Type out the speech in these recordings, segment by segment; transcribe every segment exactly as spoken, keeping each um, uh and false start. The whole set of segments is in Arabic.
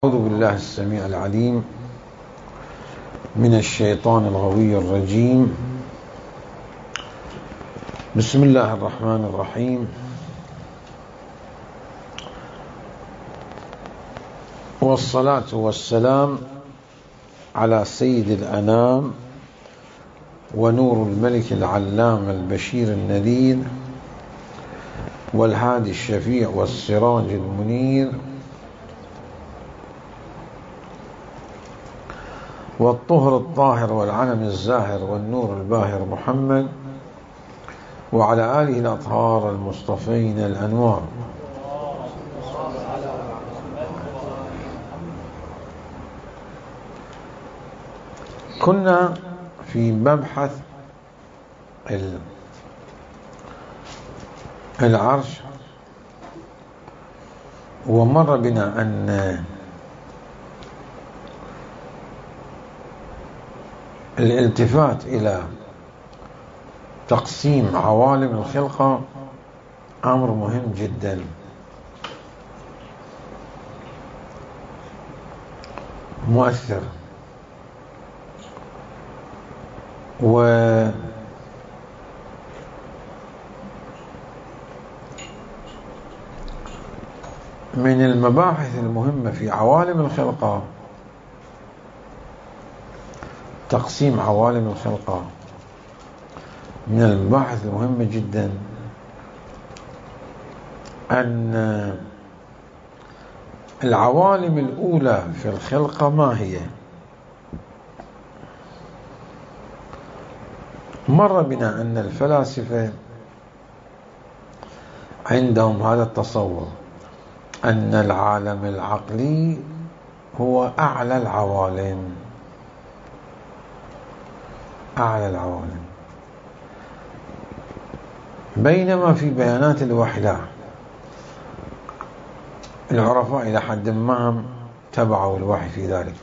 أعوذ بالله السميع العليم من الشيطان الغوي الرجيم. بسم الله الرحمن الرحيم، والصلاة والسلام على سيد الأنام ونور الملك العلام البشير النذير والهادي الشفيع والسراج المنير والطهر الطاهر والعلم الزاهر والنور الباهر محمد وعلى آله الأطهار المصطفين الأنوار. كنا في مبحث العرش، ومر بنا أن الالتفات إلى تقسيم عوالم الخلقة أمر مهم جدا، مؤثر، ومن المباحث المهمة في عوالم الخلقة تقسيم عوالم الخلقة. من المباحث المهمة جدا أن العوالم الأولى في الخلقة ما هي؟ مر بنا أن الفلاسفة عندهم هذا التصور أن العالم العقلي هو أعلى العوالم أعلى العوالم بينما في بيانات الوحدة العرفاء إلى حد ما تبعوا الوحي في ذلك،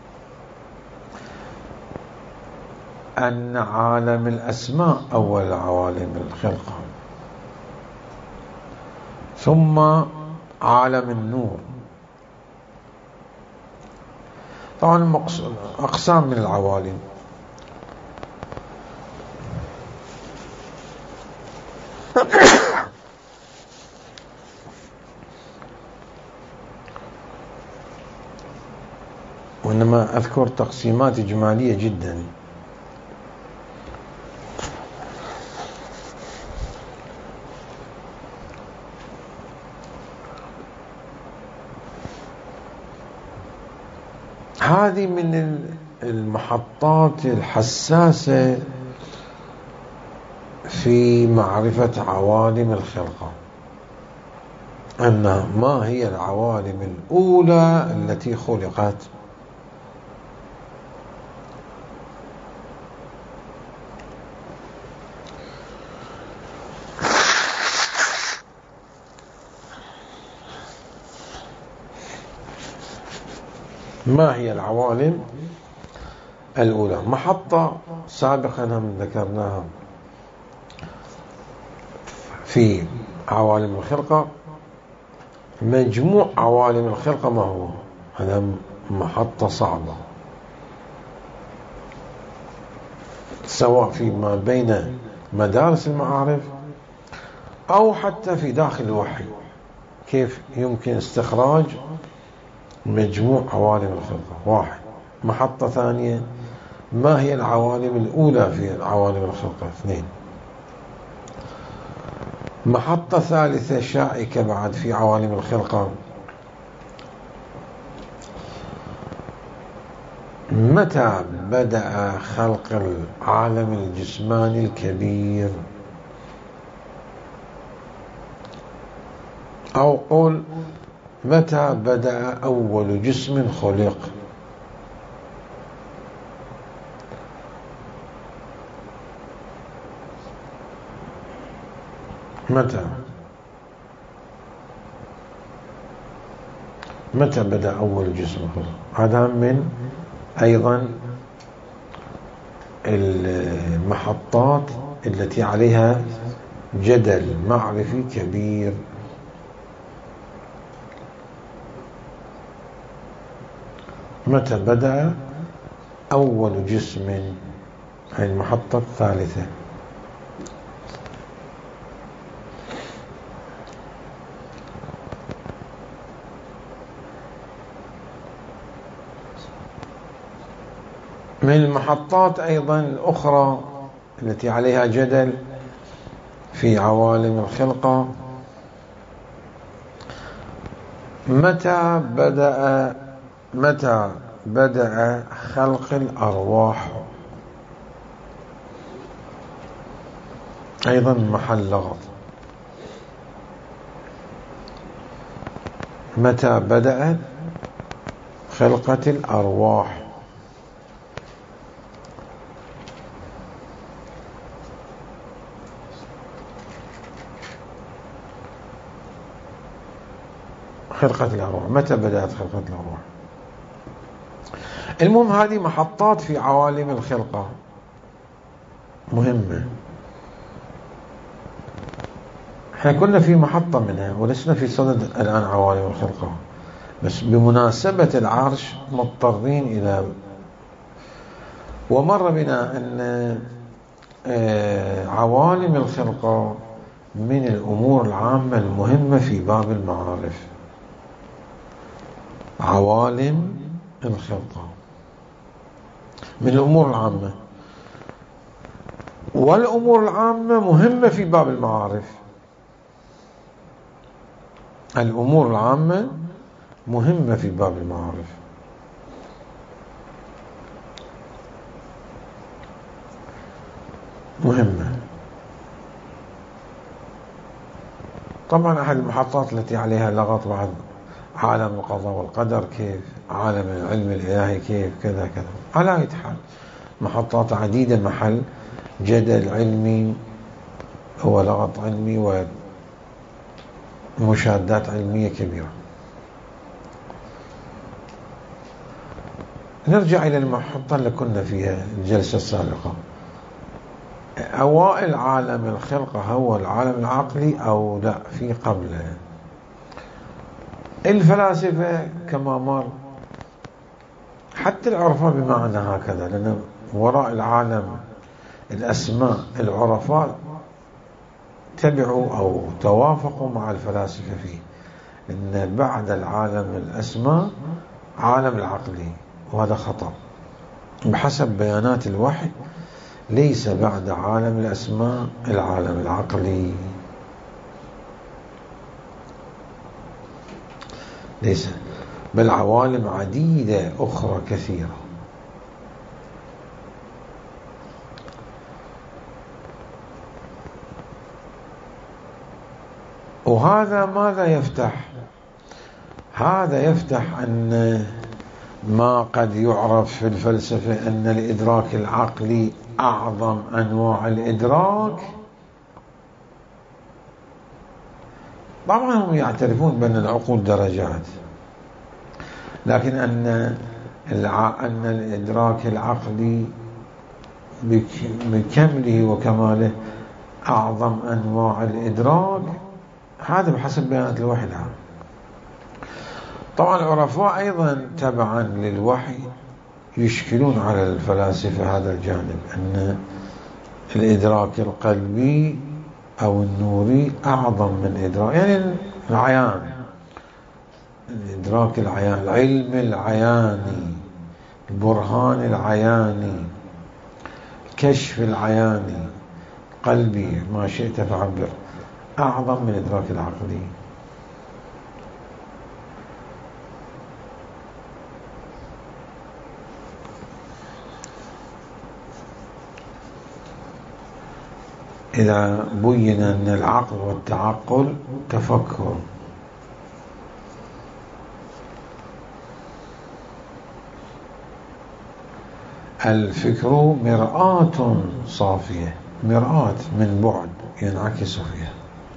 أن عالم الأسماء أول عوالم الخلقة، ثم عالم النور. طبعا أقسام من العوالم، وإنما أذكر تقسيمات إجمالية جدا. هذه من المحطات الحساسة في معرفة عوالم الخلقة، أن ما هي العوالم الأولى التي خلقت. ما هي العوالم الأولى؟ محطة سابقا هم ذكرناها في عوالم الخلقة، مجموع عوالم الخلقة ما هو؟ هذا محطة صعبة، سواء فيما بين مدارس المعارف أو حتى في داخل الوحي، كيف يمكن استخراج مجموع عوالم الخلقة؟ واحد. محطة ثانية، ما هي العوالم الأولى في عوالم الخلقة؟ اثنين. محطة ثالثة شائكة بعد في عوالم الخلقة، متى بدأ خلق العالم الجسماني الكبير؟ أو قول متى بدأ أول جسم خلق؟ متى متى بدأ أول جسم خلق؟ هذا من أيضا المحطات التي عليها جدل معرفي كبير. متى بدأ أول جسم، هي المحطة الثالثة. من المحطات أيضا الأخرى التي عليها جدل في عوالم الخلقة، متى بدأ متى بدأ خلق الأرواح، أيضا محل لغط. متى بدأت خلقة الأرواح؟ خلقة الأرواح، متى بدأت خلقة الأرواح؟ المهم هذه محطات في عوالم الخلقة مهمة. احنا كنا في محطة منها ولسنا في صدد الآن عوالم الخلقة، بس بمناسبة العرش مضطرين إلى، ومر بنا أن عوالم الخلقة من الأمور العامة المهمة في باب المعارف. عوالم الخلقة من الأمور العامة، والأمور العامة مهمة في باب المعارف. الأمور العامة مهمة في باب المعارف. مهمة. طبعا أحد المحطات التي عليها لغط بعد عالم القضاء والقدر، كيف عالم العلم الإلهي، كيف كذا كذا. على أي حال محطات عديدة محل جدل علمي ولغط علمي ومشاهدات علمية كبيرة. نرجع إلى المحطة اللي كنا فيها الجلسة السابقة. أوائل عالم الخلقة هو العالم العقلي أو لا في قبله؟ الفلاسفة كما مر، حتى العرفاء بمعنى هكذا، لأن وراء العالم الأسماء العرفاء تبعوا أو توافقوا مع الفلاسفة فيه، إن بعد العالم الأسماء عالم العقلي، وهذا خطأ. بحسب بيانات الوحي ليس بعد عالم الأسماء العالم العقلي، ليس، بل عوالم عديدة أخرى كثيرة. وهذا ماذا يفتح؟ هذا يفتح أن ما قد يعرف في الفلسفة أن الإدراك العقلي أعظم أنواع الإدراك. طبعا هم يعترفون بأن العقول درجات، لكن أن أن الإدراك العقلي بكمله وكماله أعظم أنواع الإدراك، هذا بحسب بيانات الوحي العام. طبعا العرفاء أيضا تبعا للوحي يشكلون على الفلاسفة هذا الجانب، أن الإدراك القلبي أو النوري أعظم من إدراك، يعني العيان، الإدراك العيان، العلم العياني، البرهان العياني، الكشف العياني، قلبي، ما شئت فعبر، أعظم من الإدراك العقلي. إذا بين أن العقل والتعقل تفكر، الفكر مرآة صافية، مرآة من بعد ينعكس فيها.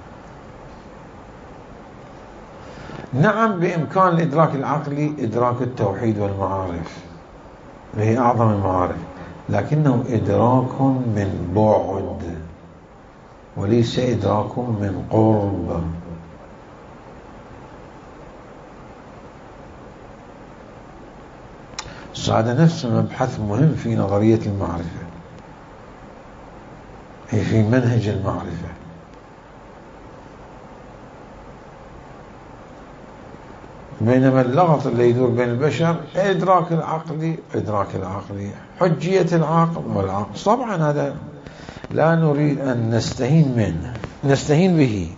نعم بإمكان الإدراك العقلي إدراك التوحيد والمعارف اللي هي أعظم المعارف، لكنه إدراك من بعد وليس إدراك من قرب. هذا نفسه مبحث مهم في نظرية المعرفة، في منهج المعرفة. بينما اللغط اللي يدور بين البشر إدراك العقلي إدراك العقلي حجية العقل والعقل. طبعا هذا لا نريد أن نستهين منه، نستهين به،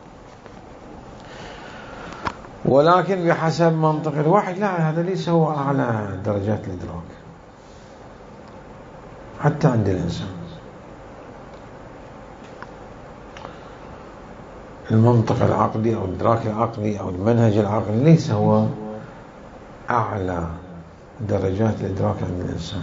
ولكن بحسب منطق الوحي لا، هذا ليس هو أعلى درجات الإدراك حتى عند الإنسان. المنطق العقلي أو الإدراك العقلي أو المنهج العقلي ليس هو أعلى درجات الإدراك عند الإنسان.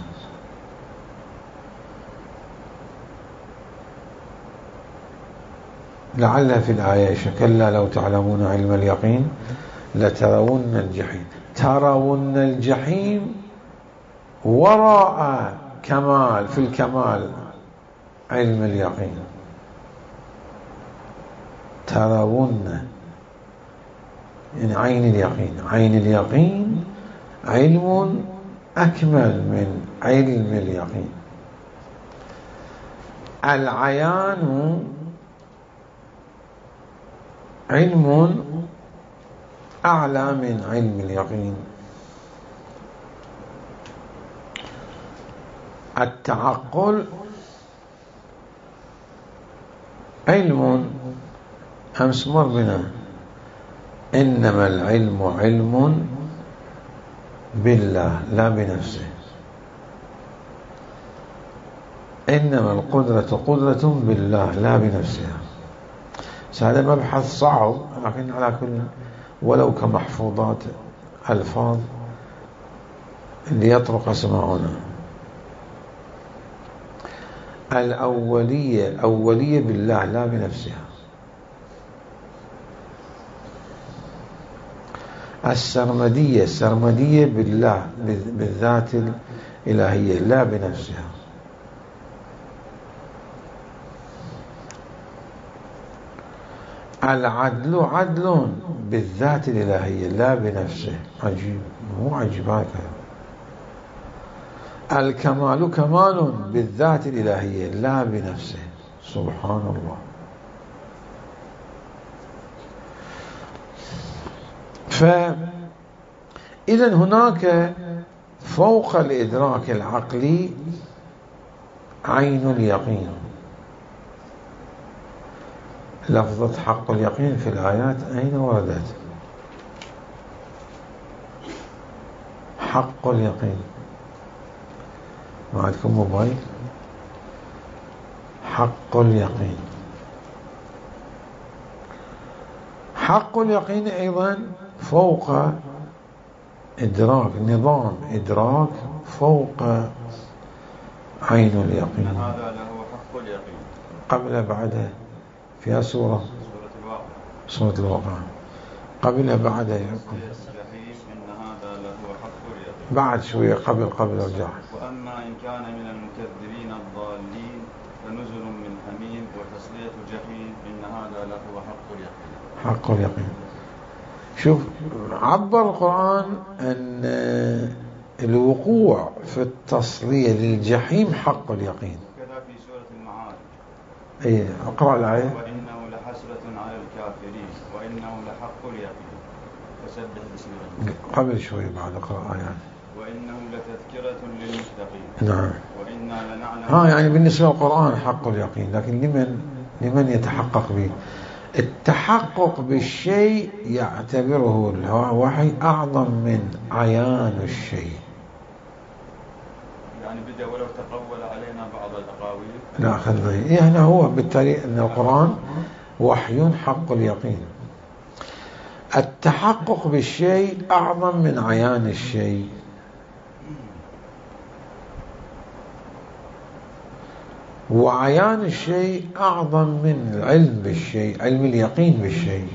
لعل في الآية كلا لو تعلمون علم اليقين لترون الجحيم. ترون الجحيم وراء كمال، في الكمال علم اليقين. ترون يعني عين اليقين، عين اليقين علم أكمل من علم اليقين. العيان علم أعلى من علم اليقين. التعقل علم أمس مر بنا، إنما العلم علم بالله لا بنفسه، إنما القدرة قدرة بالله لا بنفسها. هذا مبحث صعب، لكن على كل ولو كمحفوظات ألفاظ ليطرق سماعنا. الأولية أولية بالله لا بنفسها. السرمدية السرمدية بالله بالذات الإلهية لا بنفسها. العدل عدل بالذات الإلهية لا بنفسه. عجيب، مو عجيب هكذا. الكمال كمال بالذات الإلهية لا بنفسه. سبحان الله. فإذا هناك فوق الإدراك العقلي عين اليقين. لفظة حق اليقين في الآيات أين وردت؟ حق اليقين. ما عندكم موبايل؟ حق اليقين. حق اليقين أيضا فوق إدراك، نظام إدراك فوق عين اليقين. هذا له حق اليقين. قبل بعده فيها سورة سورة الواقع. سورة الواقع. قبل بعده الجحيم إن هذا له حق اليقين. بعد شوية قبل قبل ارجع. وأما إن كان من المكذبين الضالين فنزل من حميم وتصلية جحيم إن هذا له حق اليقين. حق اليقين. شوف، عبر القرآن أن الوقوع في التصلية للجحيم حق اليقين. كذا في سورة المعارج. أي أقرأ الآية. وإنه لحسرة على الكافرين وإنه لحق اليقين فسبح باسم ربك. قبل شوي بعد أقرأ آيات. وإنه لتذكرة للمتقين. نعم. وإنا لنعلم. ها يعني بالنسبة للقرآن حق اليقين، لكن لمن لمن يتحقق به؟ التحقق بالشيء يعتبره الوحي أعظم من عيان الشيء. يعني بدأ ولو تقول علينا بعض الأقاويل. لا خذي يعني هو بالتالي أن القرآن وحي حق اليقين. التحقق بالشيء أعظم من عيان الشيء. وعيان الشيء أعظم من العلم بالشيء، علم اليقين بالشيء.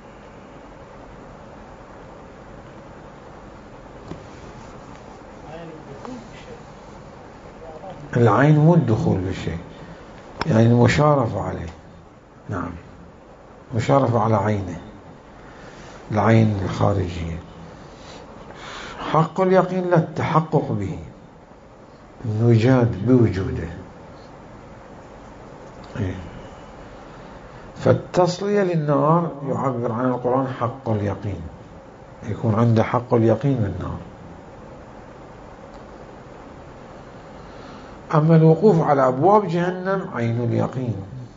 العين مو الدخول بالشيء، يعني المشارفة عليه. نعم، مشارفة على عينه، العين الخارجية. حق اليقين لا التحقق به، يجاد بوجوده. فالتصلية للنار يعبر عن القرآن حق اليقين، يكون عنده حق اليقين بالنار. أما الوقوف على أبواب جهنم عين اليقين.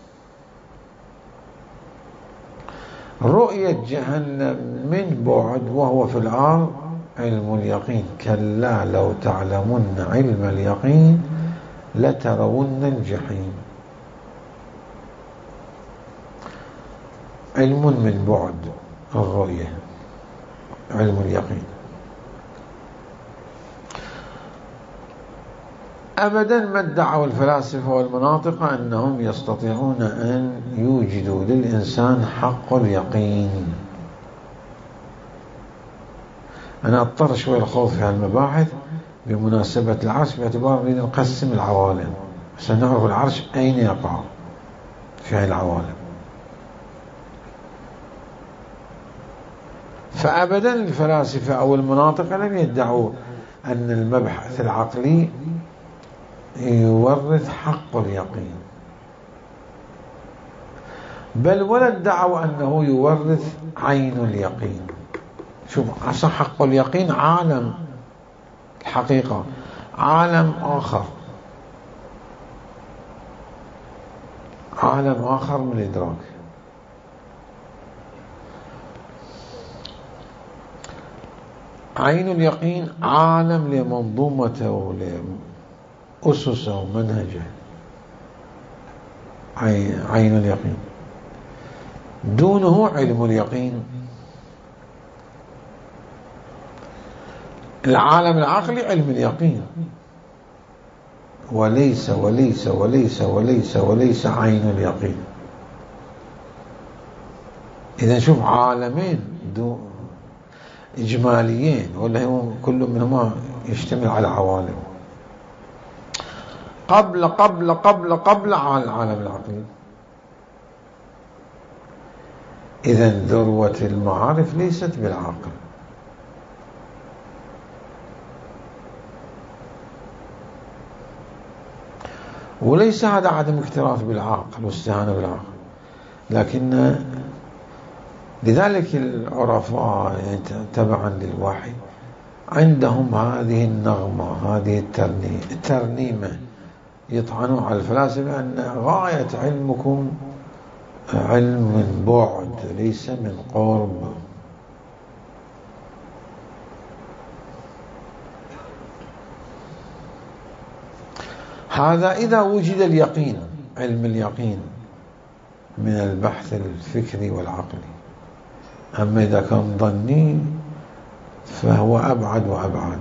رؤية جهنم من بعد وهو في الأرض علم اليقين. كلا لو تعلمون علم اليقين لترون الجحيم. علم من بعد الرؤية، علم اليقين. أبدا ما ادعوا الفلاسفة والمناطق أنهم يستطيعون أن يوجدوا للإنسان حق اليقين. أنا أضطر شوي الخوض في هالمباحث بمناسبة العرش، باعتبار أن نقسم العوالم عشان نعرف العرش أين يقع في هذه العوالم. فأبدا الفلاسفة أو المناطق لم يدعوا أن المبحث العقلي يورث حق اليقين، بل ولا ادعوا أنه يورث عين اليقين. شوف، عشان حق اليقين عالم الحقيقة، عالم آخر، عالم آخر من الإدراك. عين اليقين عالم لمنظومته ولأسسه ومنهجه. عين اليقين دونه علم اليقين. العالم العقلي علم اليقين، وليس وليس وليس وليس وليس عين اليقين. إذا شوف عالمين دو إجماليين، ولا هم كل منهما يشتمل على عوالم قبل قبل قبل قبل على العالم العقلي. إذا ذروة المعارف ليست بالعقل، وليس هذا عدم اكتراث بالعقل واستهانة بالعقل، لكن لذلك العرفاء تبعا للوحي عندهم هذه النغمة، هذه الترنيمة، يطعنون على الفلاسفة أن غاية علمكم علم من بعد ليس من قرب. هذا إذا وجد اليقين، علم اليقين من البحث الفكري والعقلي. أما إذا كان ظني فهو أبعد وأبعد،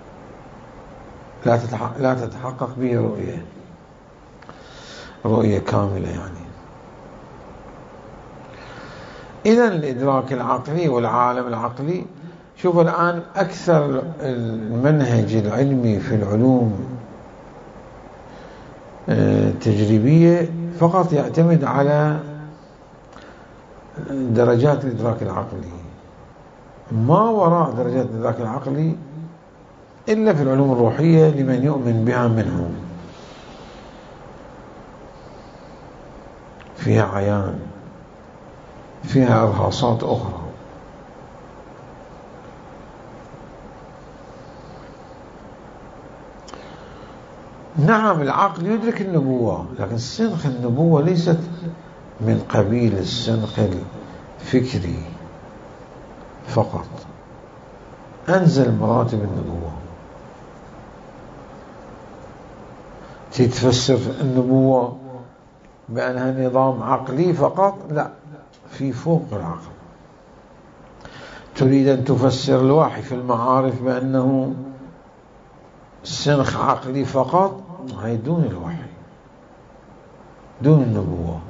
لا لا تتحقق به رؤية رؤية كاملة يعني. إذا الإدراك العقلي والعالم العقلي، شوف الآن أكثر المنهج العلمي في العلوم التجريبية فقط يعتمد على درجات الإدراك العقلي، ما وراء درجات الإدراك العقلي إلا في العلوم الروحية لمن يؤمن بها منهم، فيها عيان، فيها إرهاصات أخرى. نعم العقل يدرك النبوة، لكن سنخ النبوة ليست من قبيل السنخ الفكري فقط. أنزل مراتب النبوة، تتفسر النبوة بأنها نظام عقلي فقط؟ لا، في فوق العقل. تريد أن تفسر الوحي في المعارف بأنه سنخ عقلي فقط؟ هي دون الوحي، دون النبوة.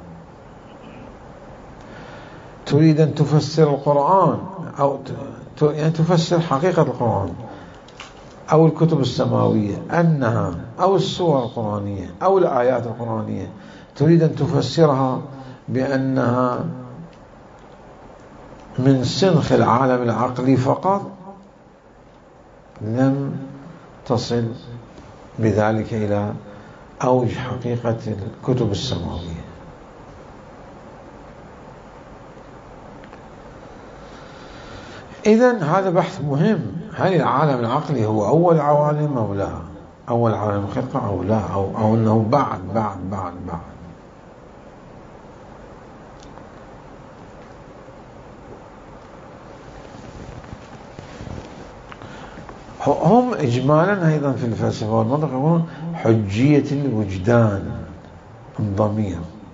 تريد أن تفسر القرآن أو يعني تفسر حقيقة القرآن أو الكتب السماوية أنها أو السور القرآنية أو الآيات القرآنية، تريد أن تفسرها بأنها من سنخ العالم العقلي فقط؟ لم تصل بذلك إلى أوج حقيقة الكتب السماوية. إذن هذا بحث مهم، هل العالم العقلي هو أول عوالم أو لا؟ أول عالم خلقة أو لا؟ أو, أو أنه بعد بعد بعد بعد هم إجمالا أيضا في الفلسفة والمنطق يقولون حجية الوجدان، الضمير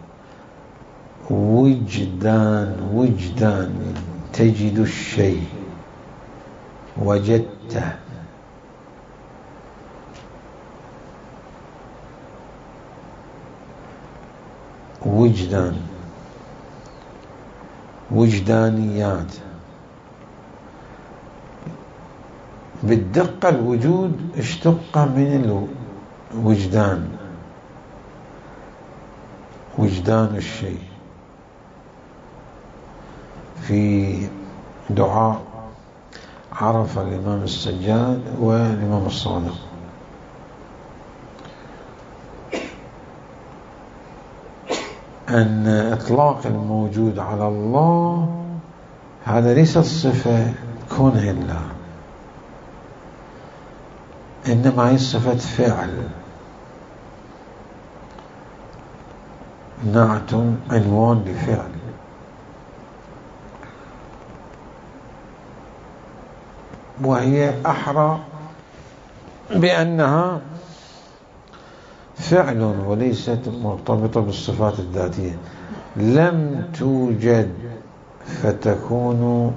وجدان، وجدان تجد الشيء وجدته، وجدان، وجدانيات. بالدقة الوجود اشتق من الوجدان، وجدان الشيء. في دعاء عرف الإمام السجاد والإمام الصادق أن إطلاق الموجود على الله هذا ليس الصفة كونه الله، إنما هي صفة فعل، نعت عنوان لفعل. وهي أحرى بأنها فعل وليست مرتبطة بالصفات الذاتية. لم توجد فتكون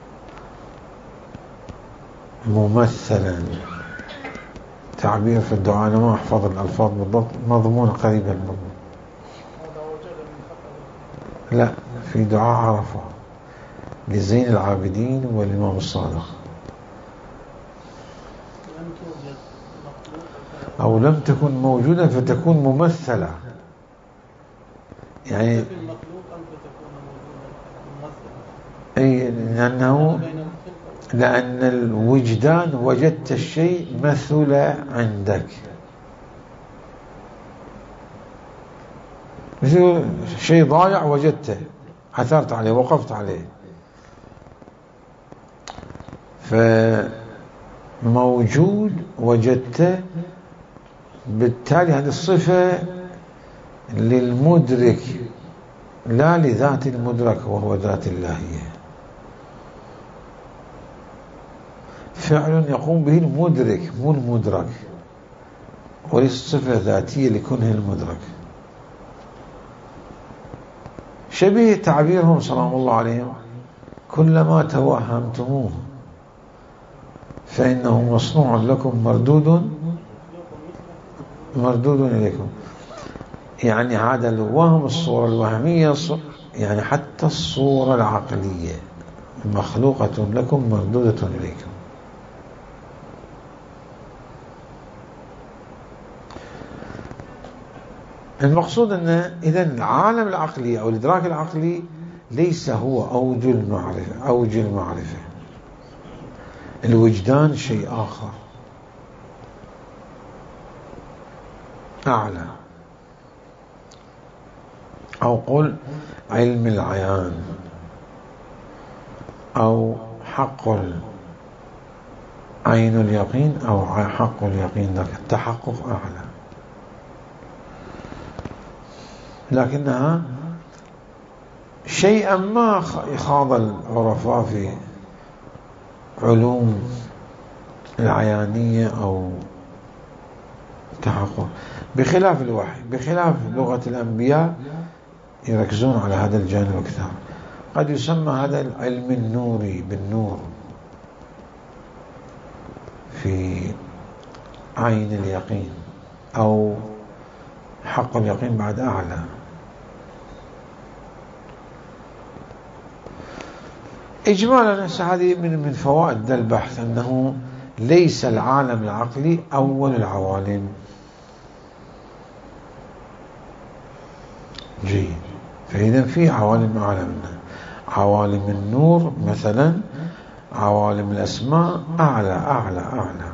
ممثلا. تعبير في الدعاء، أنا ما أحفظ الألفاظ بالضبط، مضمون قريب المضمون. لا، في دعاء عرفة لزين العابدين والإمام الصادق. أو لم تكن موجودة فتكون ممثلة، يعني أي لأنه لأن الوجدان وجدت الشيء مثل عندك، مثل شيء ضايع وجدته، عثرت عليه، وقفت عليه. فموجود وجدته، بالتالي هذه الصفة للمدرك لا لذات المدرك وهو ذات اللهية. فعل يقوم به المدرك مو المدرك، وليس صفة ذاتية لكونه المدرك. شبيه تعبيرهم سلام الله عليهم: كلما توهمتموه فإنه مصنوع لكم مردود مردود إليكم. يعني هذا الوهم، الصورة الوهمية، يعني حتى الصورة العقلية مخلوقة لكم مردودة إليكم. المقصود أن إذن العالم العقلي أو الإدراك العقلي ليس هو أوج المعرفة. أوج المعرفة الوجدان شيء آخر أعلى، أو قل علم العيان، أو حق عين اليقين، أو حق اليقين، ذاك التحقق أعلى. لكنها شيئا ما خاض العرفاء في علوم العيانية أو تحقق، بخلاف الوحي، بخلاف لغة الأنبياء يركزون على هذا الجانب أكثر. قد يسمى هذا العلم النوري بالنور في عين اليقين، أو حق اليقين بعد أعلى. إجمالا هذه من من فوائد البحث أنه ليس العالم العقلي أول العوالم. جيد. فإذا في عوالم أعلى منها، عوالم النور مثلا، عوالم الأسماء أعلى أعلى أعلى.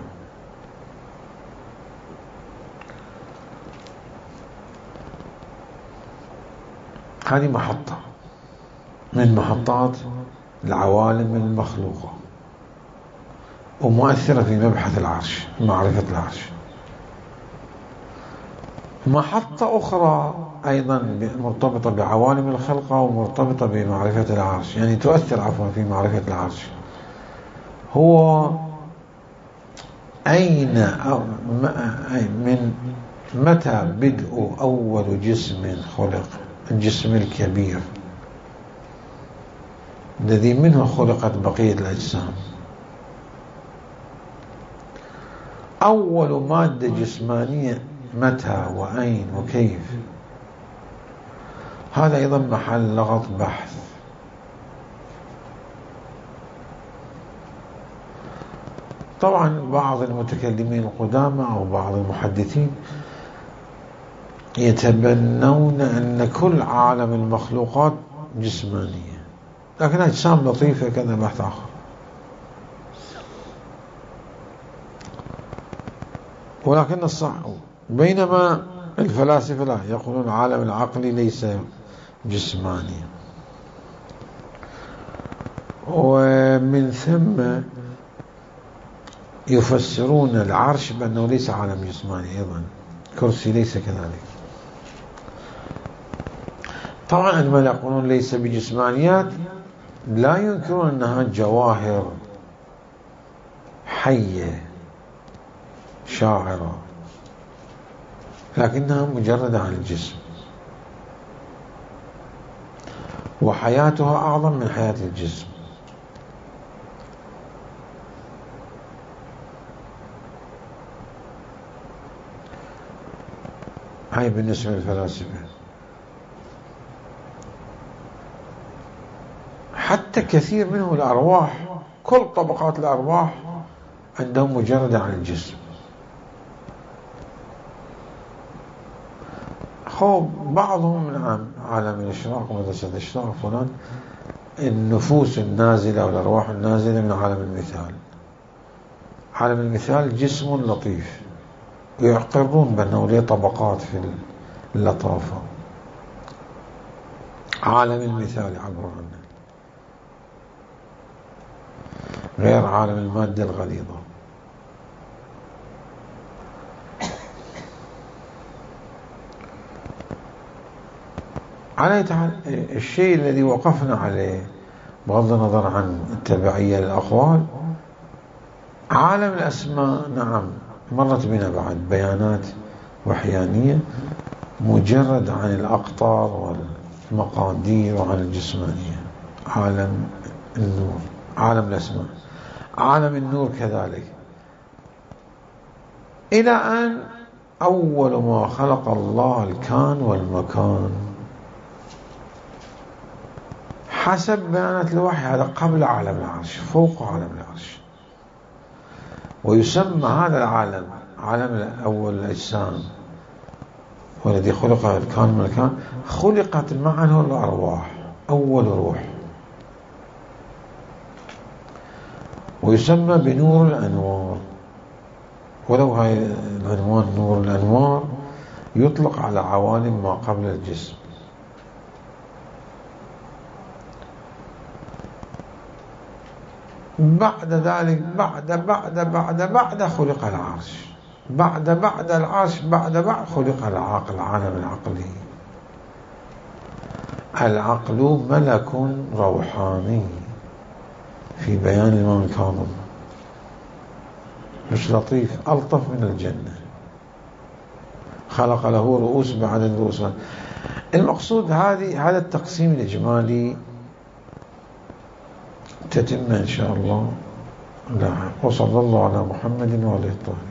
هذه محطة من محطات العوالم المخلوقة ومؤثرة في مبحث العرش، معرفة العرش. محطة أخرى أيضا مرتبطة بعوالم الخلقة ومرتبطة بمعرفة العرش، يعني تؤثر عفوا في معرفة العرش، هو أين أو من متى بدء أول جسم خلق، الجسم الكبير الذي منه خلقت بقية الأجسام. أول مادة جسمانية متى وأين وكيف، هذا أيضا محل لغط بحث. طبعا بعض المتكلمين القدامى أو بعض المحدثين يتبنون أن كل عالم المخلوقات جسمانية، لكن أجسام لطيفة كذا بحث آخر. ولكن الصح، بينما الفلاسفة لا، يقولون العالم العقلي ليس جسماني، ومن ثم يفسرون العرش بأنه ليس عالم جسماني أيضا، كرسي ليس كذلك. طبعا عندما يقولون ليس بجسمانيات لا ينكرون أنها جواهر حية شاعرة، لكنها مجردة عن الجسم، وحياتها أعظم من حياة الجسم. هاي بالنسبة للفلاسفة. حتى كثير منهم الأرواح، كل طبقات الأرواح عندهم مجردة عن الجسم. خب بعضهم من عالم الإشراق ومدرسة الإشراق فلان، النفوس النازلة والأرواح النازلة من عالم المثال. عالم المثال جسم لطيف، ويقرون بأنه له طبقات في اللطافة. عالم المثال يعبرون عنه، غير عالم المادة الغليظة. على تعالى الشيء الذي وقفنا عليه بغض النظر عن التبعية للأقوال، عالم الأسماء نعم مرت بنا بعد بيانات وحيانية، مجرد عن الأقطار والمقادير وعن الجسمانية. عالم النور، عالم الأسماء، عالم النور كذلك، إلى أن أول ما خلق الله الكون والمكان حسب بيانات الوحي. هذا قبل عالم العرش، فوق عالم العرش. ويسمى هذا العالم عالم الأول الأجسام، والذي خلق الكون والمكان خلقت معه الأرواح، أول روح. ويسمى بنور الأنوار، ولو هاي العنوان نور الأنوار يطلق على عوالم ما قبل الجسم. بعد ذلك بعد بعد بعد بعد خلق العرش، بعد بعد العرش بعد بعد خلق العقل، العالم العقلي. العقل ملك روحاني في بيان الإمام الكاظم، مش لطيف، ألطف من الجنة. خلق له رؤوس بعد الرؤوس. المقصود هذه هذا التقسيم الإجمالي تتم إن شاء الله. لا، وصلى الله على محمد وعلى آله الطاهرين.